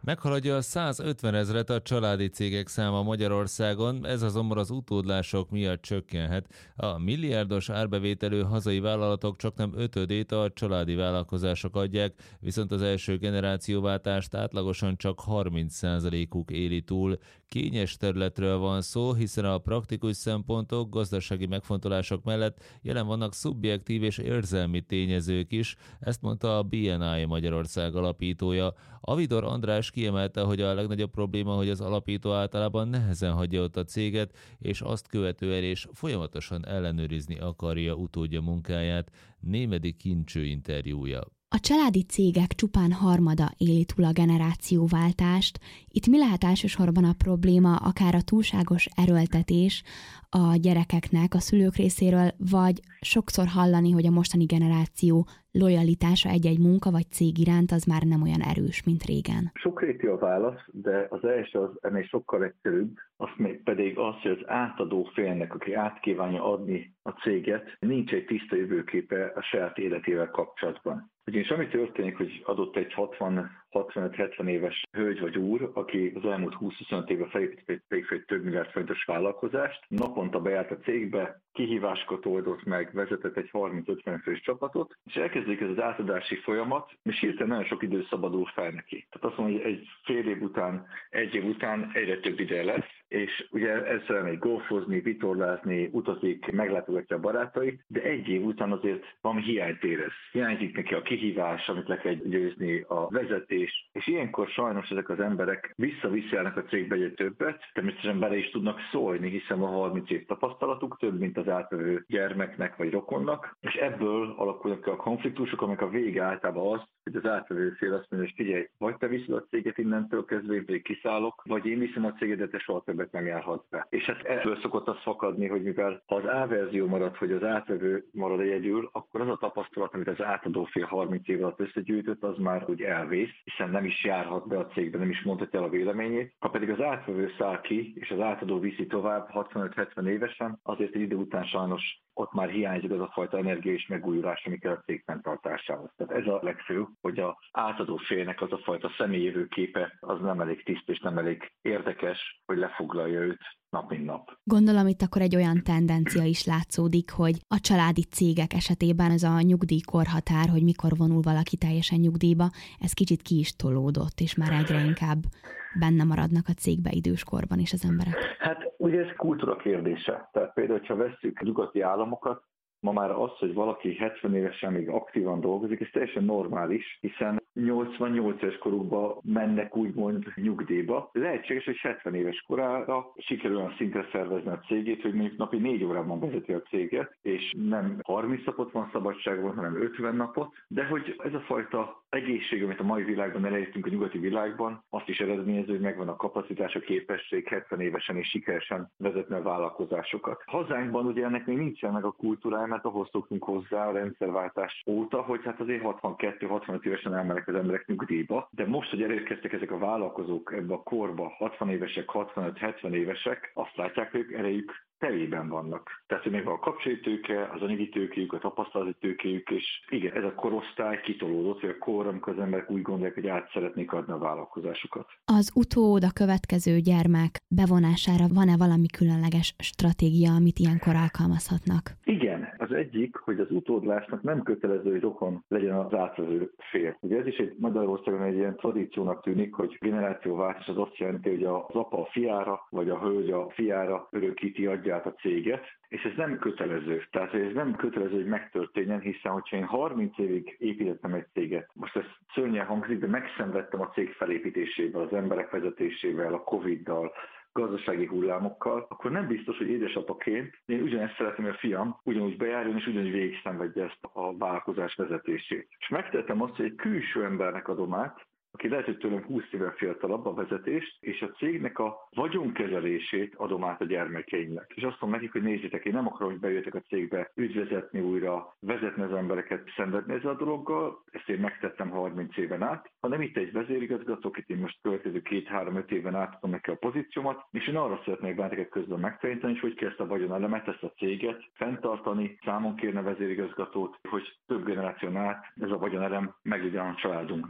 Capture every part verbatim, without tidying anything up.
Meghaladja a százötven ezret a családi cégek száma Magyarországon, ez azonban az utódlások miatt csökkenhet. A milliárdos árbevételű hazai vállalatok csaknem ötödét a családi vállalkozások adják, viszont az első generációváltást átlagosan csak harminc százalékuk éli túl. Kényes területről van szó, hiszen a praktikus szempontok, gazdasági megfontolások mellett jelen vannak szubjektív és érzelmi tényezők is, ezt mondta a bé en i Magyarország alapítója. Avidor András kiemelte, hogy a legnagyobb probléma, hogy az alapító általában nehezen hagyja ott a céget, és azt követően és folyamatosan ellenőrizni akarja utódja munkáját. Némedi Kincső interjúja. A családi cégek csupán harmada éli túl a generációváltást. Itt mi lehet elsősorban a probléma, akár a túlságos erőltetés a gyerekeknek, a szülők részéről, vagy sokszor hallani, hogy a mostani generáció lojalitása egy-egy munka vagy cég iránt az már nem olyan erős, mint régen? Sokrétű a válasz, de az első az ennél sokkal egyszerűbb, azt még pedig az, hogy az átadó félnek, aki át kívánja adni a céget, nincs egy tiszta jövőképe a saját életével kapcsolatban. Ugyanis ami történik, hogy adott egy hatvan-hatvanöt-hetven éves hölgy vagy úr, aki az elmúlt húsz-huszonöt éve felépített egy több milliárd forintos vállalkozást, naponta bejárt a cégbe, kihívásokat oldott meg, vezetett egy harminc-ötven fős csapatot, és elkezdődik ez az átadási folyamat, és hirtelen nagyon sok idő szabadul fel neki. Tehát azt mondom, hogy egy fél év után, egy év után egyre több ide lesz, és ugye ezzel elmegy golfozni, vitorlázni, utazik, meglátogatja a barátait, de egy év után azért valami hiányt érez. Hiányzik neki a kihívás, amit le kell győzni, a vezetés, és ilyenkor sajnos ezek az emberek visszaviszélnek a cégbe egyre többet, természetesen bele is tudnak szólni, hiszen a harminc év tapasztalatuk több, mint az átvevő gyermeknek vagy rokonnak, és ebből alakulnak ki a konfliktusok, amik a vége általában az, hogy az átvevő fél azt mondja, hogy figyelj, vagy te viszed a céget innentől kezdve, én pedig kiszállok, vagy én viszem a cégedet, de soha többet nem járhatsz be. És hát ebből szokott az fakadni, hogy mivel ha az A verzió marad, hogy az átvevő marad egyedül, akkor az a tapasztalat, amit az átadó fél harminc év alatt összegyűjtött, az már úgy elvész, hiszen nem is járhat be a cégbe, nem is mondhatja el a véleményét. Ha pedig az átvevő száll ki, és az átadó viszi tovább hatvanöt-hetven évesen, azért egy idő után sajnos ott már hiányzik az a fajta energia és megújulás, ami kell a cég fenntartásához. Tehát ez a legfőbb, hogy az átadó félnek az a fajta személyjövő képe az nem elég tiszta és nem elég érdekes, hogy lefoglalja őt nap mint nap. Gondolom itt akkor egy olyan tendencia is látszódik, hogy a családi cégek esetében ez a nyugdíjkorhatár, hogy mikor vonul valaki teljesen nyugdíjba, ez kicsit ki is tolódott, és már egyre inkább benne maradnak a cégbe időskorban is az emberek. Hát ugye ez kultúra kérdése. Tehát például, ha vesszük a nyugati államokat, ma már az, hogy valaki hetven évesen még aktívan dolgozik, ez teljesen normális, hiszen nyolcvannyolc éves korukban mennek úgymond nyugdíjba. Lehetséges, hogy hetven éves korára sikerül olyan szintre szervezni a cégét, hogy mondjuk napi négy órában vezeti a céget, és nem harminc napot van szabadságban, hanem ötven napot, de hogy ez a fajta egészség, amit a mai világban elértünk a nyugati világban, azt is eredményező, hogy megvan a kapacitás, a képesség hetven évesen és sikeresen vezetni a vállalkozásokat. Hazánkban ugye ennek még nincsen meg a kultúrája, mert ahhoz szoktunk hozzá a rendszerváltás óta, hogy hát azért hatvankettő-hatvanöt évesen elmennek az emberek nyugdíjba, de most, hogy elérkeztek ezek a vállalkozók ebbe a korba, hatvan évesek, hatvanöt-hetven évesek, azt látják, hogy ők erejük telében vannak. Tehát, hogy megvan a kapcsolatőke, az anyagi tőkéjük, a tapasztalati tőkéjük, és igen, ez a korosztály kitolódott, hogy a kor, amikor az emberek úgy gondolják, hogy át szeretnék adni a vállalkozásukat. Az utód, a következő gyermek bevonására van-e valami különleges stratégia, amit ilyenkor alkalmazhatnak? Igen, az egyik, hogy az utódlásnak nem kötelező, hogy rokon legyen az átvevő fél. Ugye ez is egy Magyarországon egy ilyen tradíciónak tűnik, hogy generációváltás az azt jelenti, hogy az apa a fiára, vagy a hölgy a fiára örökíti, adja át a céget, és ez nem kötelező. Tehát ez nem kötelező, hogy megtörténjen, hiszen hogyha én harminc évig építettem egy céget, most ez szörnyen hangzik, de megszenvedtem a cég felépítésével, az emberek vezetésével, a Coviddal, gazdasági hullámokkal, akkor nem biztos, hogy édesapaként én ugyanezt szeretném, hogy a fiam ugyanúgy bejárjon és ugyanúgy végig szenvedje ezt a vállalkozás vezetését. És megtettem azt, hogy egy külső embernek adom át, aki lehet, hogy tőlem húsz évvel fiatalabb a vezetést, és a cégnek a vagyonkezelését adom át a gyermekeimnek. És azt mondom nekik, hogy nézzétek, én nem akarom, hogy bejöttek a cégbe ügyvezetni újra, vezetni az embereket, szenvedni ezzel a dologgal, ezt én megtettem harminc éven át, hanem itt egy vezérigazgató, akit én most következő két-három-öt éven átadom neki a pozíciómat, és én arra szeretnék benneteket közben megtanítani, hogy hogy kell ezt a vagyonelemet, ezt a céget fenntartani, számon kérne vezérigazgatót, hogy több generáción át ez a vagyonelem meglegyen a családunknak.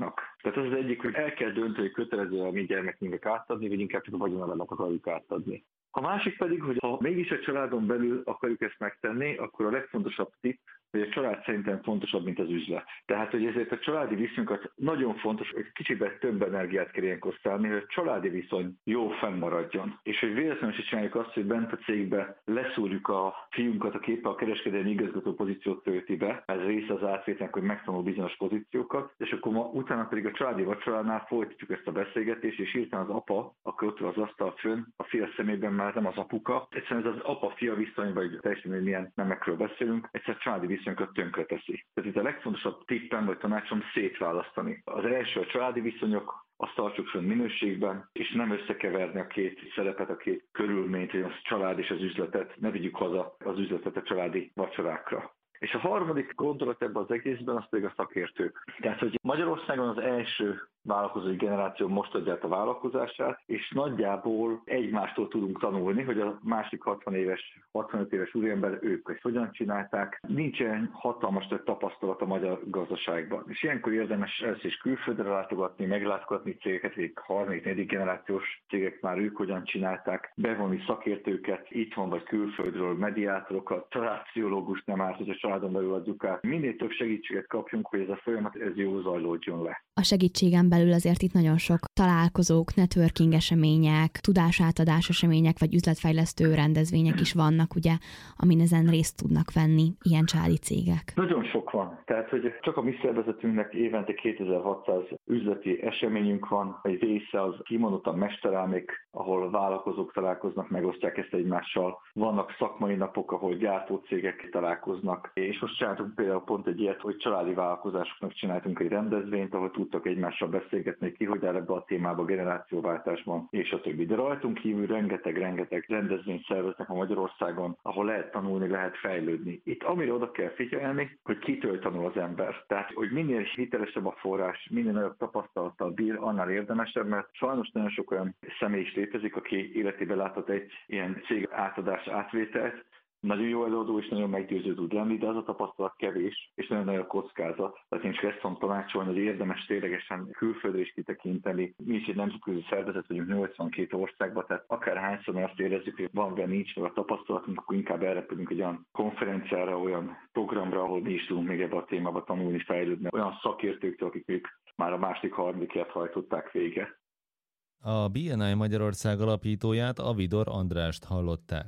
Tehát az az egyik, hogy el kell dönteni, hogy kötelező a mi gyermekünknek átadni, vagy inkább csak a vagyonadának akarjuk átadni. A másik pedig, hogy ha mégis a családon belül akarjuk ezt megtenni, akkor a legfontosabb tipp, hogy a család szerintem fontosabb, mint az üzlet. Tehát, hogy ezért a családi viszonyokat nagyon fontos, hogy kicsiben több energiát kell ilyenkor szállni, hogy a családi viszony jó fennmaradjon. És hogy véletlenül is csináljuk azt, hogy bent a cégbe leszúrjuk a fiunkat, aki éppen a kereskedelmi igazgató pozíciót tölti be, ez része az átvételnek, hogy megtanul bizonyos pozíciókat, és akkor ma, utána pedig a családi vacsoránál folytatjuk ezt a beszélgetést, és hirtelen az apa, aki ott van az asztal fönn, a fia szemében már nem az apuka, egyszerűen ez az apa-fia viszony, vagy teljesen, hogy milyen nemekről beszélünk, egyszer családi viszonyokat tönkre teszi. Tehát itt a legfontosabb tippem vagy tanácsom szétválasztani. Az első a családi viszonyok, azt tartsuk fönn minőségben, és nem összekeverni a két szerepet, a két körülményt, hogy a család és az üzletet, ne vigyük haza az üzletet a családi vacsorákra. És a harmadik gondolat ebben az egészben, az pedig a szakértők. Tehát, hogy Magyarországon az első vállalkozói generáció most adja át a vállalkozását, és nagyjából egymástól tudunk tanulni, hogy a másik hatvan éves, hatvanöt éves úriember, ők ezt hogyan csinálták. Nincsen hatalmas több tapasztalat a magyar gazdaságban. És ilyenkor érdemes ezt is külföldre látogatni, meglátogatni cégeket, hogy harmadik, negyedik generációs cégek már ők hogyan csinálták, bevonni szakértőket, itthon vagy külföldről, mediátorokat, családpszichológust nem árt, hogy a családon belül adjuk át. Minél több segítséget kapjunk, hogy ez a folyamat ez jó zajlódjon le. A segítségen belül azért itt nagyon sok találkozók, networking események, tudásátadás események, vagy üzletfejlesztő rendezvények is vannak, ugye, amin ezen részt tudnak venni ilyen családi cégek. Nagyon sok van. Tehát, hogy csak a mi szervezetünknek évente kétezer-hatszáz üzleti eseményünk van, egy része az kimondottan mesterelmék, ahol vállalkozók találkoznak, megosztják ezt egymással. Vannak szakmai napok, ahol gyártócégek találkoznak, és most csináltunk például pont egy ilyet, hogy családi vállalkozásoknak csináltunk egy rendezvényt, ahol tudtak egymással beszélgetni, ki hogy áll ebbe a témába, generációváltásban, és a többi. De rajtunk kívül rengeteg-rengeteg rendezvényt szerveznek a Magyarországon, ahol lehet tanulni, lehet fejlődni. Itt amire oda kell figyelni, hogy kitől tanul az ember. Tehát, hogy minél hitelesebb a forrás, minél nagyobb tapasztalattal bír, annál érdemesebb, mert sajnos nagyon sok olyan személy is létezik, aki életében látott egy ilyen cég átadás átvételt, nagyon jó előadó és nagyon meggyőző tud lenni, de az a tapasztalat kevés, és nagyon nagy a kockázat. Tehát én is ezt tudom tanácsolni, hogy érdemes ténylegesen külföldre is kitekinteni. Mi is egy nemzetközi szervezet vagyunk nyolcvankét országban, tehát akárhányszor azt érezzük, hogy van, vagy nincs meg a tapasztalatunk, akkor inkább elrepülünk egy olyan konferenciára, olyan programra, ahol mi is tudunk még ebbe a témába tanulni, fejlődni. Olyan szakértőktől, akik ők már a második, harmadikért hajtották vége. A bé en i Magyarország alapítóját, Avidor Andrást hallották.